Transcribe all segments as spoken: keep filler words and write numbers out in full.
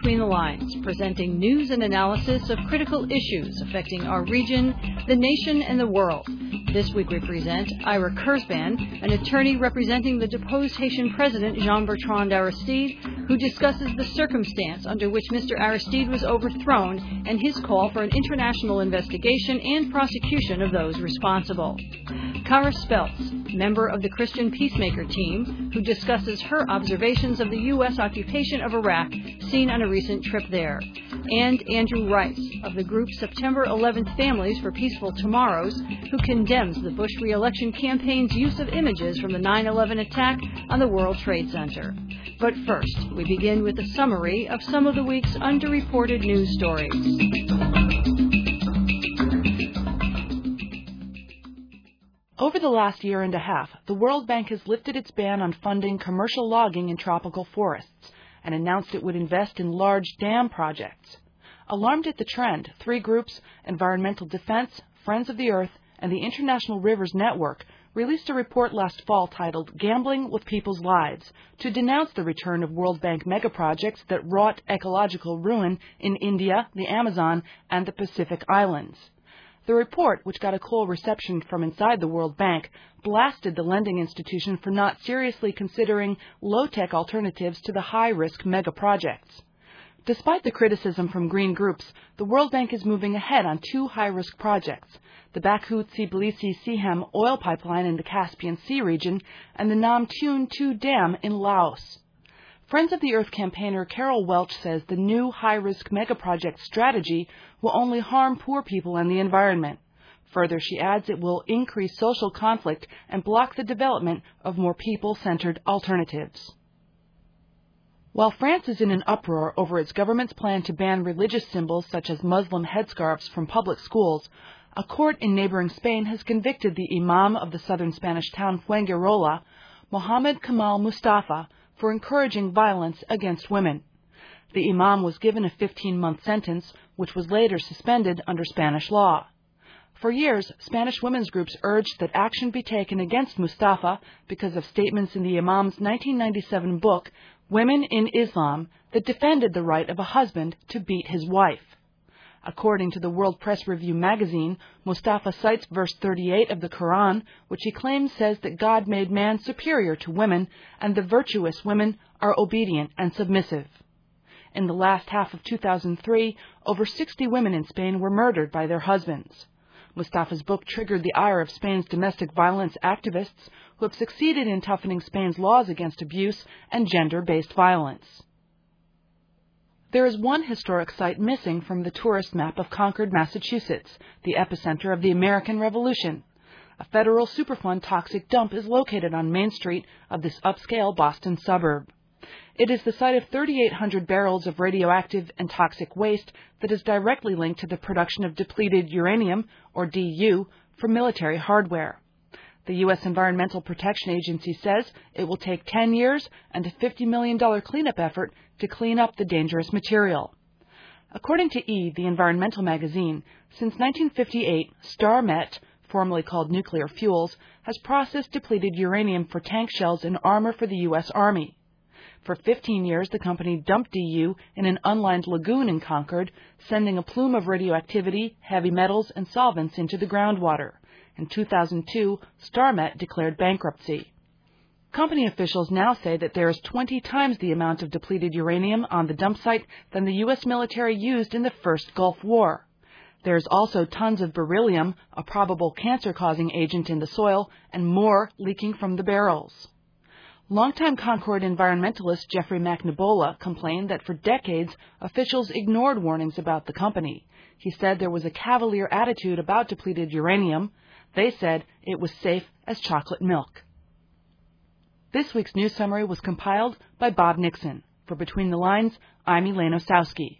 Between the Lines, presenting news and analysis of critical issues affecting our region, the nation, and the world. This week we present Ira Kurzban, an attorney representing the deposed Haitian President Jean-Bertrand Aristide, who discusses the circumstance under which Mister Aristide was overthrown and his call for an international investigation and prosecution of those responsible. Kara Speltz, member of the Christian Peacemaker team, who discusses her observations of the U S occupation of Iraq seen on a recent trip there. And Andrew Rice, of the group September eleventh Families for Peaceful Tomorrows, who condemns the Bush re-election campaign's use of images from the nine eleven attack on the World Trade Center. But first, we begin with a summary of some of the week's underreported news stories. Over the last year and a half, the World Bank has lifted its ban on funding commercial logging in tropical forests and announced it would invest in large dam projects. Alarmed at the trend, three groups, Environmental Defense, Friends of the Earth, and the International Rivers Network, released a report last fall titled Gambling with People's Lives to denounce the return of World Bank megaprojects that wrought ecological ruin in India, the Amazon, and the Pacific Islands. The report, which got a cold reception from inside the World Bank, blasted the lending institution for not seriously considering low-tech alternatives to the high-risk mega-projects. Despite the criticism from green groups, the World Bank is moving ahead on two high-risk projects, the Baku-Tbilisi-Sehem oil pipeline in the Caspian Sea region and the Nam Tune two dam in Laos. Friends of the Earth campaigner Carol Welch says the new high-risk megaproject strategy will only harm poor people and the environment. Further, she adds it will increase social conflict and block the development of more people-centered alternatives. While France is in an uproar over its government's plan to ban religious symbols such as Muslim headscarves from public schools, a court in neighboring Spain has convicted the imam of the southern Spanish town Fuengirola, Mohammed Kamal Mustafa, for encouraging violence against women. The imam was given a fifteen-month sentence, which was later suspended under Spanish law. For years, Spanish women's groups urged that action be taken against Mustafa because of statements in the imam's nineteen ninety-seven book, Women in Islam, that defended the right of a husband to beat his wife. According to the World Press Review magazine, Mustafa cites verse thirty-eight of the Quran, which he claims says that God made man superior to women, and the virtuous women are obedient and submissive. In the last half of two thousand three, over sixty women in Spain were murdered by their husbands. Mustafa's book triggered the ire of Spain's domestic violence activists, who have succeeded in toughening Spain's laws against abuse and gender-based violence. There is one historic site missing from the tourist map of Concord, Massachusetts, the epicenter of the American Revolution. A federal Superfund toxic dump is located on Main Street of this upscale Boston suburb. It is the site of thirty-eight hundred barrels of radioactive and toxic waste that is directly linked to the production of depleted uranium, or D U, for military hardware. The U S Environmental Protection Agency says it will take ten years and a fifty million dollars cleanup effort to clean up the dangerous material. According to E, the environmental magazine, since nineteen fifty-eight, StarMet, formerly called Nuclear Fuels, has processed depleted uranium for tank shells and armor for the U S Army. For fifteen years, the company dumped D U in an unlined lagoon in Concord, sending a plume of radioactivity, heavy metals, and solvents into the groundwater. In two thousand two, StarMet declared bankruptcy. Company officials now say that there is twenty times the amount of depleted uranium on the dump site than the U S military used in the first Gulf War. There is also tons of beryllium, a probable cancer-causing agent in the soil, and more leaking from the barrels. Longtime Concord environmentalist Jeffrey McNabola complained that for decades, officials ignored warnings about the company. He said there was a cavalier attitude about depleted uranium. They said it was safe as chocolate milk. This week's news summary was compiled by Bob Nixon. For Between the Lines, I'm Elaine Osowski.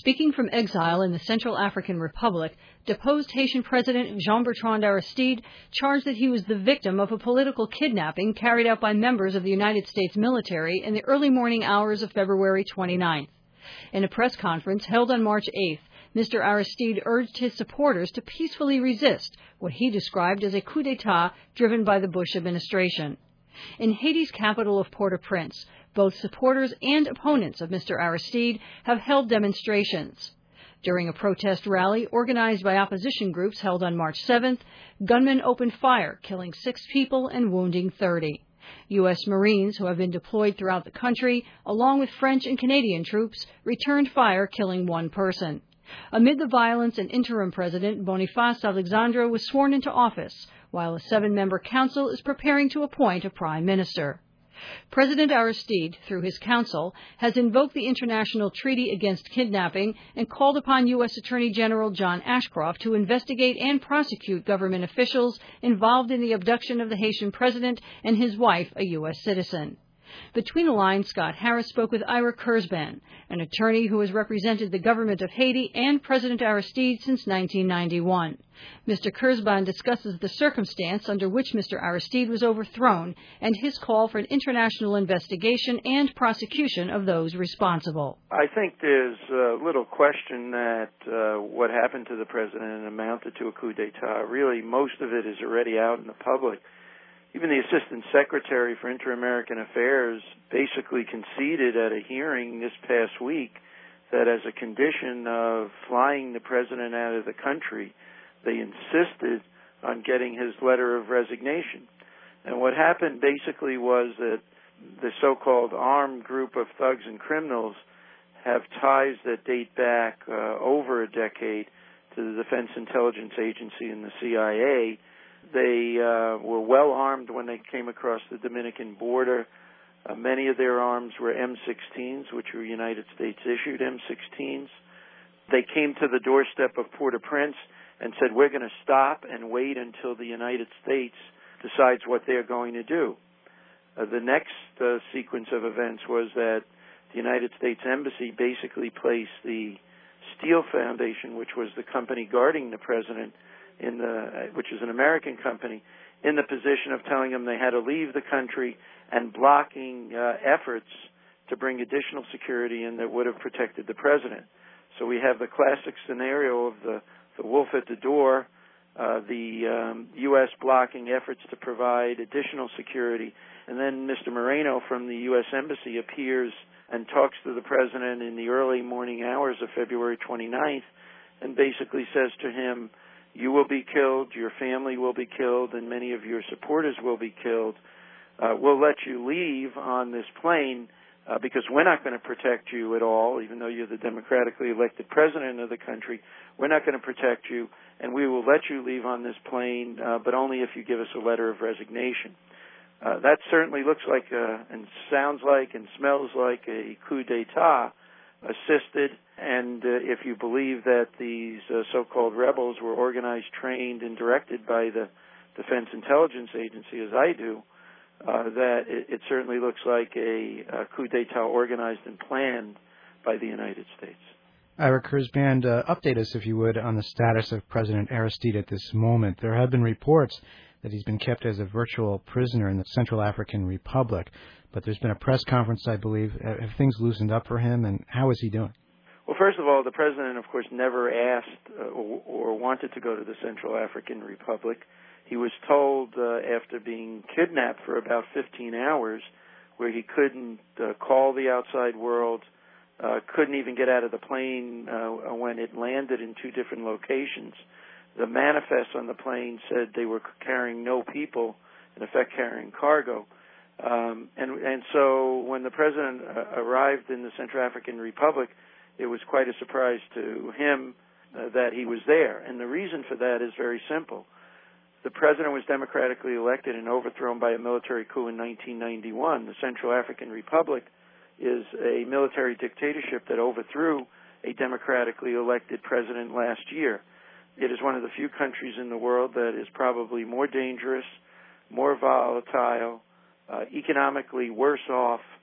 Speaking from exile in the Central African Republic, deposed Haitian President Jean-Bertrand Aristide charged that he was the victim of a political kidnapping carried out by members of the United States military in the early morning hours of February twenty-ninth. In a press conference held on March eighth, Mister Aristide urged his supporters to peacefully resist what he described as a coup d'etat driven by the Bush administration. In Haiti's capital of Port-au-Prince, both supporters and opponents of Mister Aristide have held demonstrations. During a protest rally organized by opposition groups held on March seventh, gunmen opened fire, killing six people and wounding thirty. U S Marines, who have been deployed throughout the country, along with French and Canadian troops, returned fire, killing one person. Amid the violence, an interim president, Boniface Alexandre, was sworn into office, while a seven-member council is preparing to appoint a prime minister. President Aristide, through his council, has invoked the International Treaty Against Kidnapping and called upon U S Attorney General John Ashcroft to investigate and prosecute government officials involved in the abduction of the Haitian president and his wife, a U S citizen. Between the lines, Scott Harris spoke with Ira Kurzban, an attorney who has represented the government of Haiti and President Aristide since nineteen ninety-one. Mister Kurzban discusses the circumstance under which Mister Aristide was overthrown and his call for an international investigation and prosecution of those responsible. I think there's uh, little question that uh, what happened to the president amounted to a coup d'etat. Really, most of it is already out in the public. Even the Assistant Secretary for Inter-American Affairs basically conceded at a hearing this past week that as a condition of flying the president out of the country, they insisted on getting his letter of resignation. And what happened basically was that the so-called armed group of thugs and criminals have ties that date back uh, over a decade to the Defense Intelligence Agency and the C I A. They uh, were well armed when they came across the Dominican border. Uh, many of their arms were M sixteens, which were United States issued M sixteens. They came to the doorstep of Port-au-Prince and said, we're going to stop and wait until the United States decides what they're going to do. Uh, the next uh, sequence of events was that the United States Embassy basically placed the Steele Foundation, which was the company guarding the president, in the, which is an American company, in the position of telling them they had to leave the country and blocking uh, efforts to bring additional security in that would have protected the president. So we have the classic scenario of the, the wolf at the door, uh, the um, U S blocking efforts to provide additional security, and then Mister Moreno from the U S Embassy appears and talks to the president in the early morning hours of February twenty-ninth and basically says to him, you will be killed, your family will be killed, and many of your supporters will be killed. Uh, we'll let you leave on this plane uh, because we're not going to protect you at all, even though you're the democratically elected president of the country. We're not going to protect you, and we will let you leave on this plane, uh, but only if you give us a letter of resignation. Uh, that certainly looks like uh, and sounds like and smells like a coup d'etat assisted, and uh, if you believe that these uh, so-called rebels were organized, trained, and directed by the Defense Intelligence Agency, as I do, uh, that it, it certainly looks like a, a coup d'etat organized and planned by the United States. Ira Kurzban, uh, update us, if you would, on the status of President Aristide at this moment. There have been reports that he's been kept as a virtual prisoner in the Central African Republic. But there's been a press conference, I believe. Have things loosened up for him, and how is he doing? Well, first of all, the president, of course, never asked uh, or, or wanted to go to the Central African Republic. He was told uh, after being kidnapped for about fifteen hours, where he couldn't uh, call the outside world, uh, couldn't even get out of the plane uh, when it landed in two different locations. The manifest on the plane said they were carrying no people, in effect carrying cargo. Um, and, and so when the president uh, arrived in the Central African Republic, it was quite a surprise to him uh, that he was there. And the reason for that is very simple. The president was democratically elected and overthrown by a military coup in nineteen ninety-one. The Central African Republic is a military dictatorship that overthrew a democratically elected president last year. It is one of the few countries in the world that is probably more dangerous, more volatile, Uh, economically worse off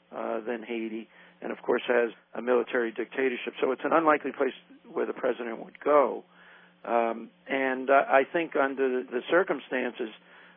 uh, than Haiti, and of course has a military dictatorship. So it's an unlikely place where the president would go. Um, and uh, I think under the circumstances,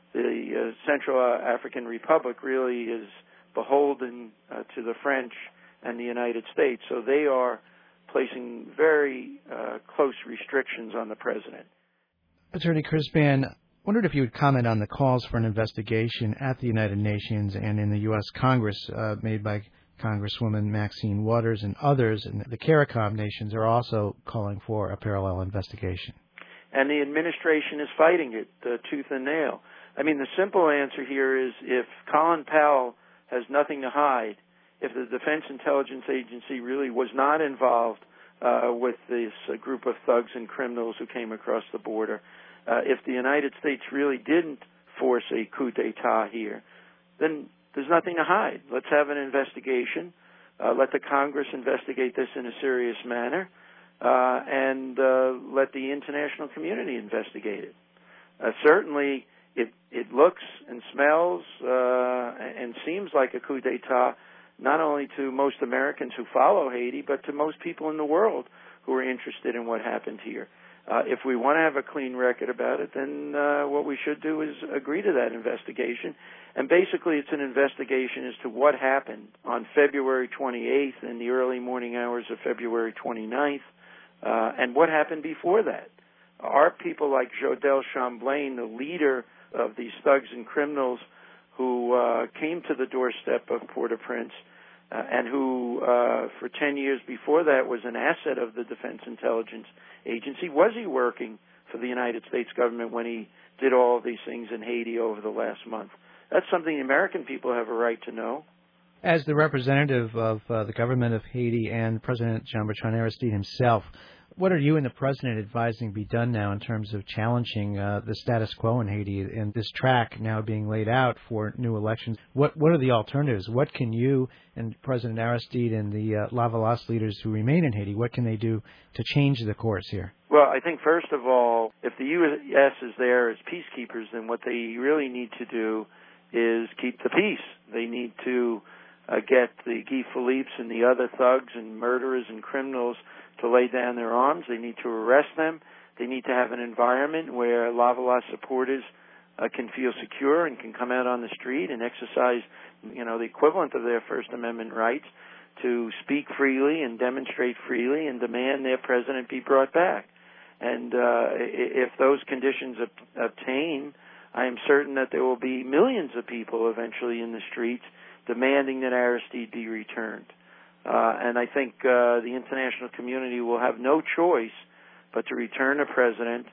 the uh, Central African Republic really is beholden uh, to the French and the United States. So they are placing very uh, close restrictions on the president. Attorney Kurzban, I wondered if you would comment on the calls for an investigation at the United Nations and in the U S Congress uh, made by Congresswoman Maxine Waters and others, and the CARICOM nations are also calling for a parallel investigation. And the administration is fighting it uh, tooth and nail. I mean, the simple answer here is if Colin Powell has nothing to hide, if the Defense Intelligence Agency really was not involved uh, with this uh, group of thugs and criminals who came across the border, uh, if the United States really didn't force a coup d'etat here, then there's nothing to hide. Let's have an investigation. Uh, let the Congress investigate this in a serious manner, uh, and uh, let the international community investigate it. Uh, certainly, it, it looks and smells uh, and seems like a coup d'etat, not only to most Americans who follow Haiti, but to most people in the world who are interested in what happened here. Uh, if we want to have a clean record about it, then uh, what we should do is agree to that investigation. And basically, it's an investigation as to what happened on February twenty-eighth in the early morning hours of February twenty-ninth, uh, and what happened before that. Are people like Jodel Chamblain, the leader of these thugs and criminals who uh, came to the doorstep of Port-au-Prince uh, and who, uh, for ten years before that, was an asset of the Defense Intelligence Agency, was he working for the United States government when he did all of these things in Haiti over the last month? That's something the American people have a right to know. As the representative of uh, the government of Haiti and President Jean-Bertrand Aristide himself, what are you and the president advising be done now in terms of challenging uh, the status quo in Haiti and this track now being laid out for new elections? What what are the alternatives? What can you and President Aristide and the uh, Lavalas leaders who remain in Haiti, what can they do to change the course here? Well, I think, first of all, if the U S is there as peacekeepers, then what they really need to do is keep the peace. They need to uh, get the Guy Philippes and the other thugs and murderers and criminals to lay down their arms. They need to arrest them. They need to have an environment where Lavalas supporters uh, can feel secure and can come out on the street and exercise, you know, the equivalent of their First Amendment rights to speak freely and demonstrate freely and demand their president be brought back. And uh, if those conditions ob- obtain, I am certain that there will be millions of people eventually in the streets demanding that Aristide be returned. Uh, and I think uh, the international community will have no choice but to return a president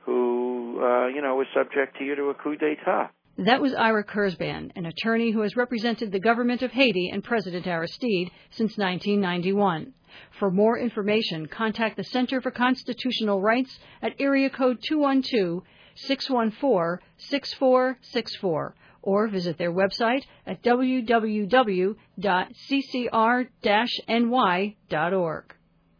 who, uh, you know, was subject here to a coup d'etat. That was Ira Kurzban, an attorney who has represented the government of Haiti and President Aristide since nineteen ninety-one. For more information, contact the Center for Constitutional Rights at area code two one two, six one four, six four six four or visit their website at w w w dot c c r dash n y dot org.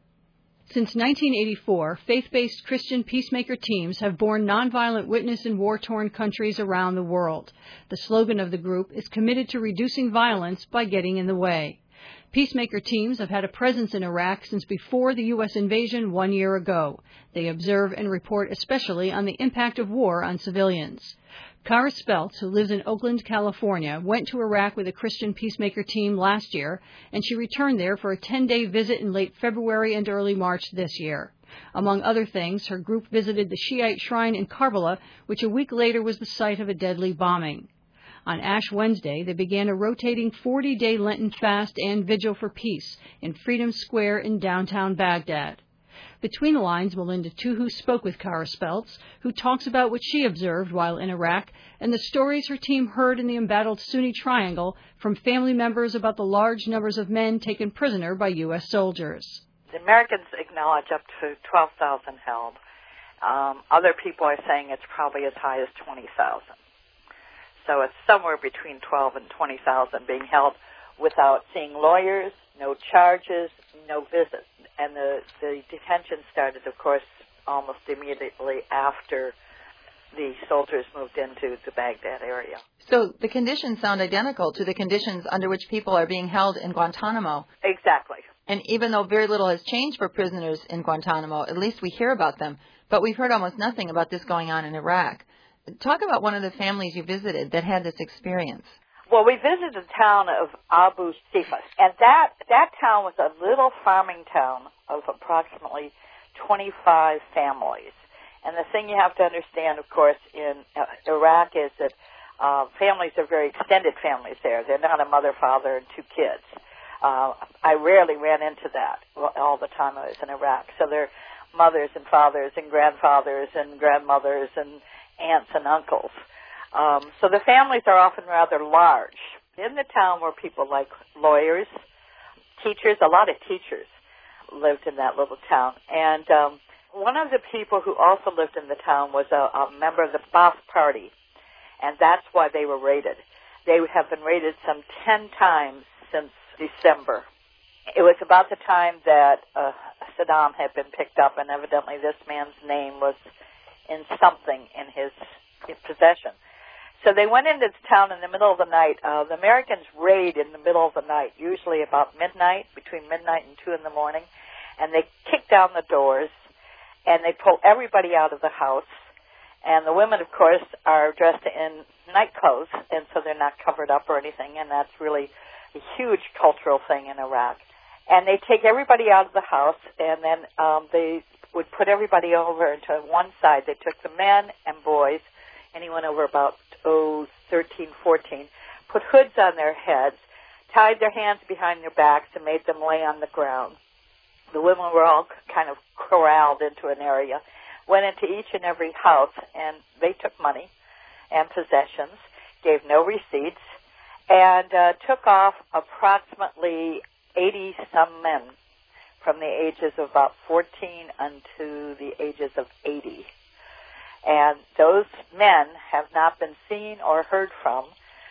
Since nineteen eighty-four, faith-based Christian peacemaker teams have borne nonviolent witness in war-torn countries around the world. The slogan of the group is committed to reducing violence by getting in the way. Peacemaker teams have had a presence in Iraq since before the U S invasion one year ago. They observe and report especially on the impact of war on civilians. Kara Speltz, who lives in Oakland, California, went to Iraq with a Christian peacemaker team last year, and she returned there for a ten-day visit in late February and early March this year. Among other things, her group visited the Shiite shrine in Karbala, which a week later was the site of a deadly bombing. On Ash Wednesday, they began a rotating forty-day Lenten fast and vigil for peace in Freedom Square in downtown Baghdad. Between the lines, Melinda Tuhu spoke with Kara Speltz, who talks about what she observed while in Iraq and the stories her team heard in the embattled Sunni Triangle from family members about the large numbers of men taken prisoner by U S soldiers. The Americans acknowledge up to twelve thousand held. Um, other people are saying it's probably as high as twenty thousand. So it's somewhere between twelve and twenty thousand being held without seeing lawyers, no charges, no visits. And the, the detention started, of course, almost immediately after the soldiers moved into the Baghdad area. So the conditions sound identical to the conditions under which people are being held in Guantanamo. Exactly. And even though very little has changed for prisoners in Guantanamo, at least we hear about them. But we've heard almost nothing about this going on in Iraq. Talk about one of the families you visited that had this experience. Well, we visited the town of Abu Sifas, and that that town was a little farming town of approximately twenty-five families. And the thing you have to understand, of course, in uh, Iraq is that uh, families are very extended families there. They're not a mother, father, and two kids. Uh, I rarely ran into that all the time I was in Iraq. So they're mothers and fathers and grandfathers and grandmothers and aunts and uncles. Um, so the families are often rather large. In the town were people like lawyers, teachers, a lot of teachers lived in that little town. And um, one of the people who also lived in the town was a, a member of the Ba'ath Party, and that's why they were raided. They have been raided some ten times since December. It was about the time that uh, Saddam had been picked up, and evidently this man's name was in something in his, his possession. So they went into the town in the middle of the night. Uh, the Americans raid in the middle of the night, usually about midnight, between midnight and two in the morning, and they kick down the doors, and they pull everybody out of the house. And the women, of course, are dressed in night clothes, and so they're not covered up or anything, and that's really a huge cultural thing in Iraq. And they take everybody out of the house, and then um, they would put everybody over into one side. They took the men and boys, anyone over about, oh, thirteen, fourteen, put hoods on their heads, tied their hands behind their backs, and made them lay on the ground. The women were all kind of corralled into an area, went into each and every house, and they took money and possessions, gave no receipts, and uh, took off approximately eighty-some men from the ages of about fourteen unto the ages of eighty. And those men have not been seen or heard from.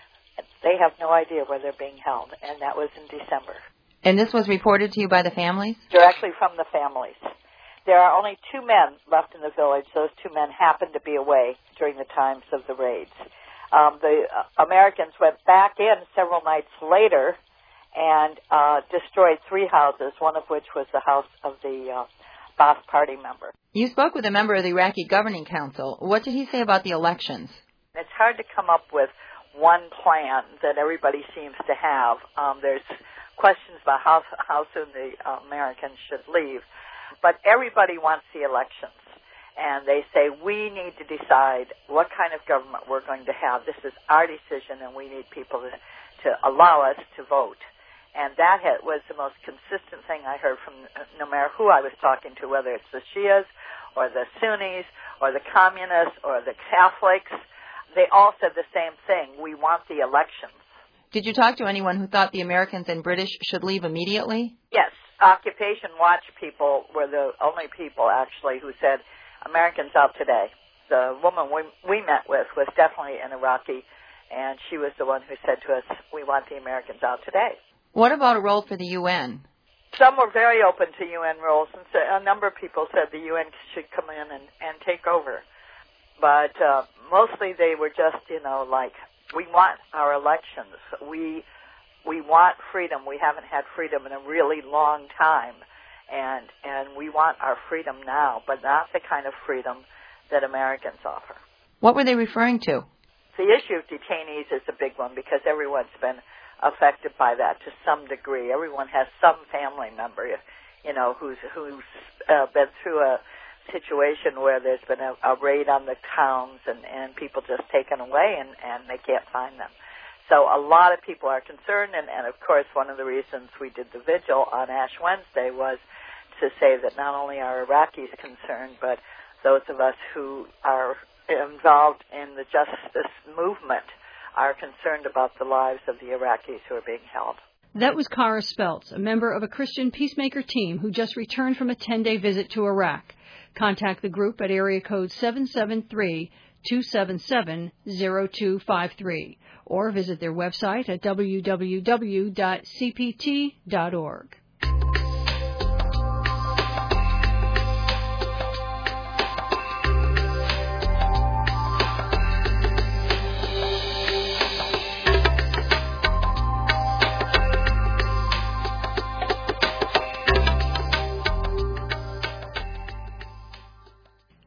They have no idea where they're being held, and that was in December. And this was reported to you by the families? Directly from the families. There are only two men left in the village. Those two men happened to be away during the times of the raids. Um, the uh, Americans went back in several nights later and uh, destroyed three houses, one of which was the house of the uh, Ba'ath Party member. You spoke with a member of the Iraqi Governing Council. What did he say about the elections? It's hard to come up with one plan that everybody seems to have. Um, there's questions about how, how soon the uh, Americans should leave. But everybody wants the elections. And they say, we need to decide what kind of government we're going to have. This is our decision, and we need people to, to allow us to vote. And that had, was the most consistent thing I heard from no matter who I was talking to, whether it's the Shias or the Sunnis or the communists or the Catholics. They all said the same thing. We want the elections. Did you talk to anyone who thought the Americans and British should leave immediately? Yes. Occupation Watch people were the only people, actually, who said, Americans out today. The woman we, we met with was definitely an Iraqi, and she was the one who said to us, we want the Americans out today. What about a role for the U N? Some were very open to U N roles, and so a number of people said the U N should come in and, and take over. But uh, mostly they were just, you know, like, we want our elections. We we want freedom. We haven't had freedom in a really long time, and and we want our freedom now, but not the kind of freedom that Americans offer. What were they referring to? The issue of detainees is a big one because everyone's been affected by that to some degree. Everyone has some family member, you know, who's who's uh, been through a situation where there's been a, a raid on the towns and, and people just taken away and, and they can't find them. So a lot of people are concerned, and, and of course one of the reasons we did the vigil on Ash Wednesday was to say that not only are Iraqis concerned, but those of us who are involved in the justice movement are concerned about the lives of the Iraqis who are being held. That was Kara Speltz, a member of a Christian peacemaker team who just returned from a ten-day visit to Iraq. Contact the group at area code seven seven three, two seven seven, zero two five three or visit their website at w w w dot c p t dot org.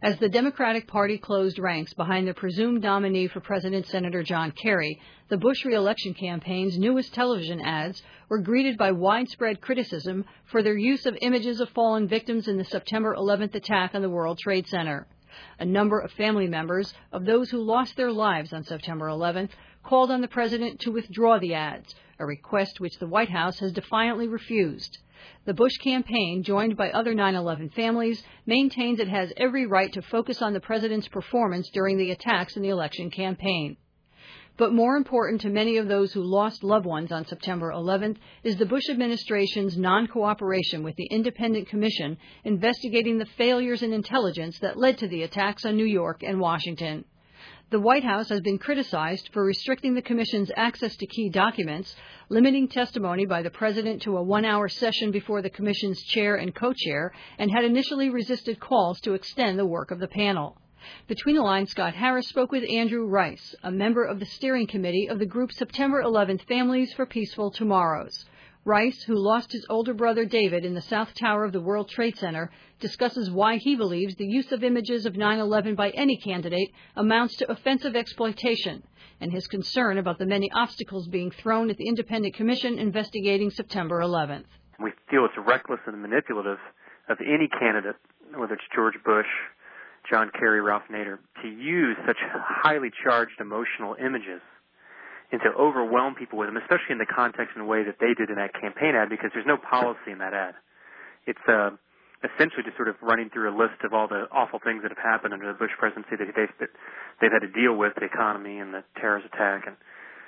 As the Democratic Party closed ranks behind the presumed nominee for president, Senator John Kerry, the Bush re-election campaign's newest television ads were greeted by widespread criticism for their use of images of fallen victims in the September eleventh attack on the World Trade Center. A number of family members of those who lost their lives on September eleventh called on the president to withdraw the ads, a request which the White House has defiantly refused. The Bush campaign, joined by other nine eleven families, maintains it has every right to focus on the president's performance during the attacks in the election campaign. But more important to many of those who lost loved ones on September eleventh is the Bush administration's non-cooperation with the independent commission investigating the failures in intelligence that led to the attacks on New York and Washington. The White House has been criticized for restricting the commission's access to key documents, limiting testimony by the president to a one-hour session before the commission's chair and co-chair, and had initially resisted calls to extend the work of the panel. Between the lines, Scott Harris spoke with Andrew Rice, a member of the steering committee of the group September eleventh Families for Peaceful Tomorrows. Rice, who lost his older brother David in the South Tower of the World Trade Center, discusses why he believes the use of images of nine eleven by any candidate amounts to offensive exploitation, and his concern about the many obstacles being thrown at the independent commission investigating September eleventh. We feel it's reckless and manipulative of any candidate, whether it's George Bush, John Kerry, Ralph Nader, to use such highly charged emotional images and to overwhelm people with them, especially in the context and the way that they did in that campaign ad, because there's no policy in that ad. It's uh, essentially just sort of running through a list of all the awful things that have happened under the Bush presidency that they've, that they've had to deal with, the economy and the terrorist attack. And,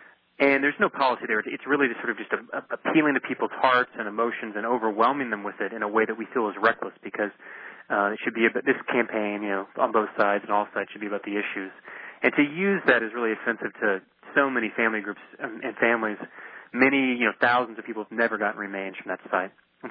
and there's no policy there. It's really just sort of just a, a, appealing to people's hearts and emotions and overwhelming them with it in a way that we feel is reckless, because uh, it should be about this campaign, you know, on both sides and all sides should be about the issues. And to use that is really offensive to so many family groups and families. Many, you know, thousands of people have never gotten remains from that site.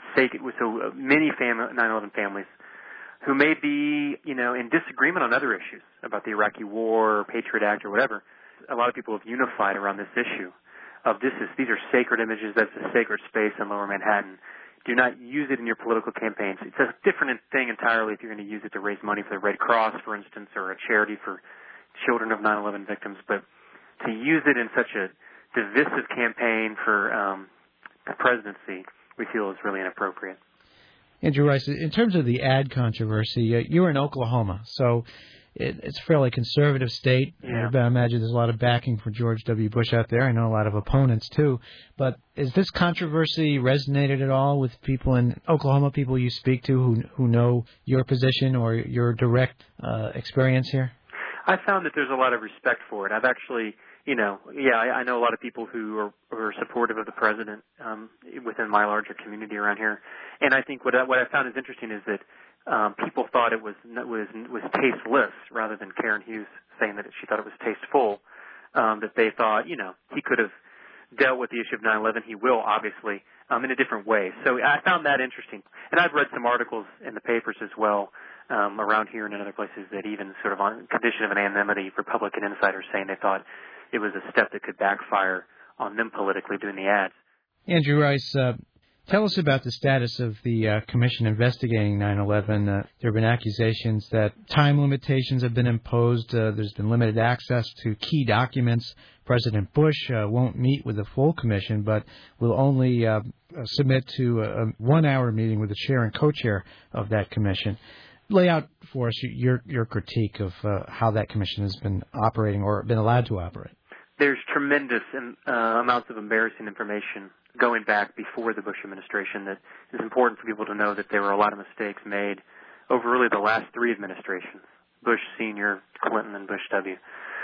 So many nine eleven families who may be, you know, in disagreement on other issues about the Iraqi War or Patriot Act or whatever. A lot of people have unified around this issue of this is these are sacred images. That's a sacred space in Lower Manhattan. Do not use it in your political campaigns. It's a different thing entirely if you're going to use it to raise money for the Red Cross, for instance, or a charity for children of nine eleven victims. But to use it in such a divisive campaign for um, the presidency, we feel is really inappropriate. Andrew Rice, in terms of the ad controversy, uh, you're in Oklahoma, so it, it's a fairly conservative state. Yeah. I imagine there's a lot of backing for George W. Bush out there. I know a lot of opponents, too. But is this controversy resonated at all with people in Oklahoma, people you speak to who who know your position or your direct uh, experience here? I found that there's a lot of respect for it. I've actually, you know, yeah, I, I know a lot of people who are, who are supportive of the president um, within my larger community around here. And I think what I, what I found is interesting is that um, people thought it was was was tasteless rather than Karen Hughes saying that she thought it was tasteful. Um, that they thought, you know, he could have dealt with the issue of nine eleven. He will, obviously, um, in a different way. So I found that interesting. And I've read some articles in the papers as well. Um, around here and in other places that even sort of on condition of anonymity, Republican insiders saying they thought it was a step that could backfire on them politically doing the ads. Andrew Rice, uh, tell us about the status of the uh, commission investigating nine eleven. Uh, there have been accusations that time limitations have been imposed. Uh, there's been limited access to key documents. President Bush uh, won't meet with the full commission, but will only uh, submit to a one-hour meeting with the chair and co-chair of that commission. Lay out for us your your critique of uh, how that commission has been operating or been allowed to operate. There's tremendous uh, amounts of embarrassing information going back before the Bush administration that is important for people to know that there were a lot of mistakes made over really the last three administrations, Bush Senior, Clinton, and Bush W.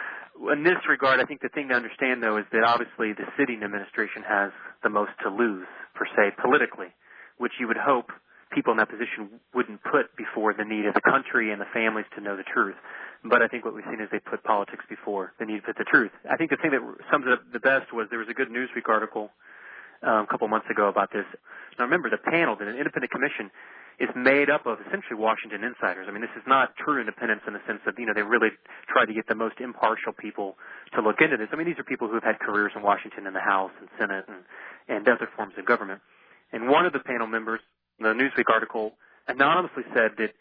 In this regard, I think the thing to understand, though, is that obviously the sitting administration has the most to lose, per se, politically, which you would hope people in that position wouldn't put before the need of the country and the families to know the truth. But I think what we've seen is they put politics before the need to put the truth. I think the thing that sums it up the best was there was a good Newsweek article um, a couple months ago about this. Now remember, the panel, the independent commission, is made up of essentially Washington insiders. I mean, this is not true independence in the sense of, you know, they really tried to get the most impartial people to look into this. I mean, these are people who have had careers in Washington in the House and Senate and, and other forms of government. And one of the panel members, the Newsweek article anonymously said that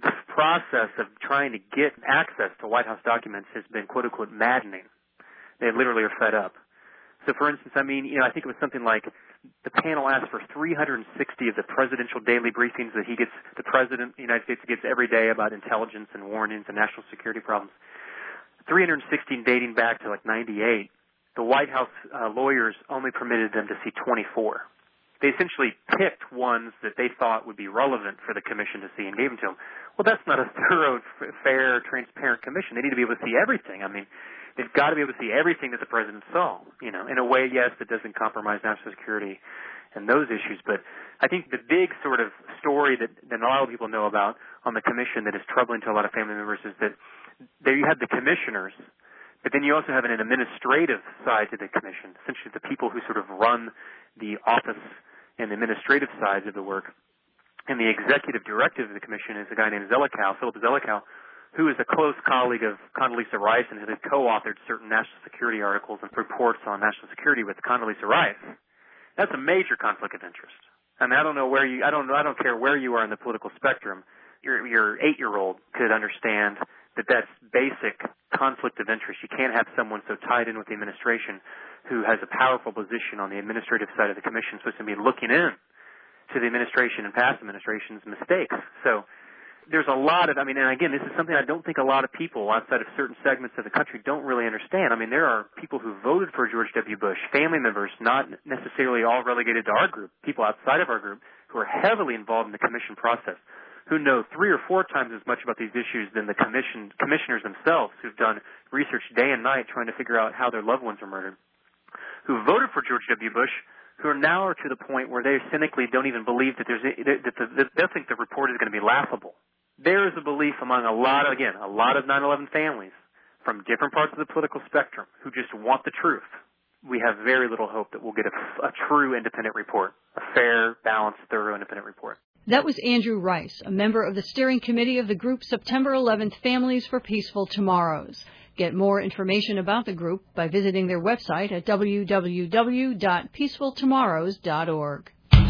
process of trying to get access to White House documents has been, quote unquote, maddening. They literally are fed up. So, for instance, I mean, you know, I think it was something like the panel asked for three hundred sixty of the presidential daily briefings that he gets, the president of the United States gets every day about intelligence and warnings and national security problems. three hundred sixteen dating back to like ninety-eight. The White House uh, lawyers only permitted them to see twenty-four. They essentially picked ones that they thought would be relevant for the commission to see and gave them to them. Well, that's not a thorough, fair, transparent commission. They need to be able to see everything. I mean, they've got to be able to see everything that the president saw, you know, in a way, yes, that doesn't compromise national security and those issues. But I think the big sort of story that, that a lot of people know about on the commission that is troubling to a lot of family members is that there you have the commissioners, but then you also have an administrative side to the commission, essentially the people who sort of run the office and the administrative sides of the work. And the executive director of the commission is a guy named Zelikow, Philip Zelikow, who is a close colleague of Condoleezza Rice and has co-authored certain national security articles and reports on national security with Condoleezza Rice. That's a major conflict of interest. I mean, I don't know where you, I don't, I don't care where you are in the political spectrum. Your, your eight-year-old could understand that that's basic conflict of interest. You can't have someone so tied in with the administration who has a powerful position on the administrative side of the commission supposed to be looking in to the administration and past administration's mistakes. So there's a lot of, I mean, and again, this is something I don't think a lot of people outside of certain segments of the country don't really understand. I mean, there are people who voted for George W. Bush, family members, not necessarily all relegated to our group, people outside of our group who are heavily involved in the commission process, who know three or four times as much about these issues than the commission, commissioners themselves who've done research day and night trying to figure out how their loved ones are murdered, who voted for George W. Bush, who are now are to the point where they cynically don't even believe that there's a, that the, that they think the report is going to be laughable. There is a belief among a lot of, again, a lot of nine eleven families from different parts of the political spectrum who just want the truth. We have very little hope that we'll get a, a true independent report, a fair, balanced, thorough independent report. That was Andrew Rice, a member of the steering committee of the group September eleventh Families for Peaceful Tomorrows. Get more information about the group by visiting their website at w w w dot peaceful tomorrows dot org.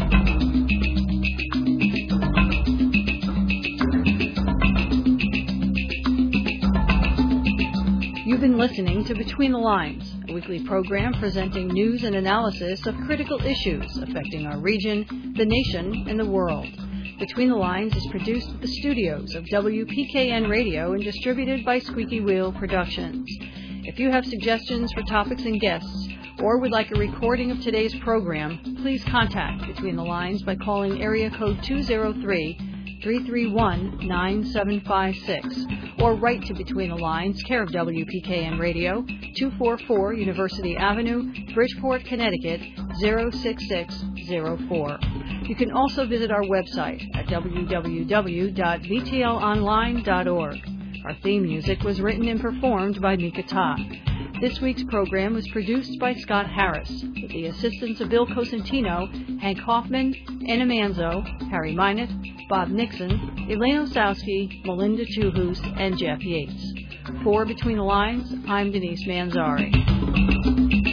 You've been listening to Between the Lines, a weekly program presenting news and analysis of critical issues affecting our region, the nation, and the world. Between the Lines is produced at the studios of W P K N Radio and distributed by Squeaky Wheel Productions. If you have suggestions for topics and guests, or would like a recording of today's program, please contact Between the Lines by calling area code two oh three, three three one, nine seven five six, or write to Between the Lines, care of W P K N Radio, two forty-four University Avenue, Bridgeport, Connecticut, zero six six zero four. You can also visit our website at w w w dot v t l online dot org. Our theme music was written and performed by Mika Ta. This week's program was produced by Scott Harris, with the assistance of Bill Cosentino, Hank Hoffman, Anna Manzo, Harry Minott, Bob Nixon, Elaine Osowski, Melinda Tuhus, and Jeff Yates. For Between the Lines, I'm Denise Manzari.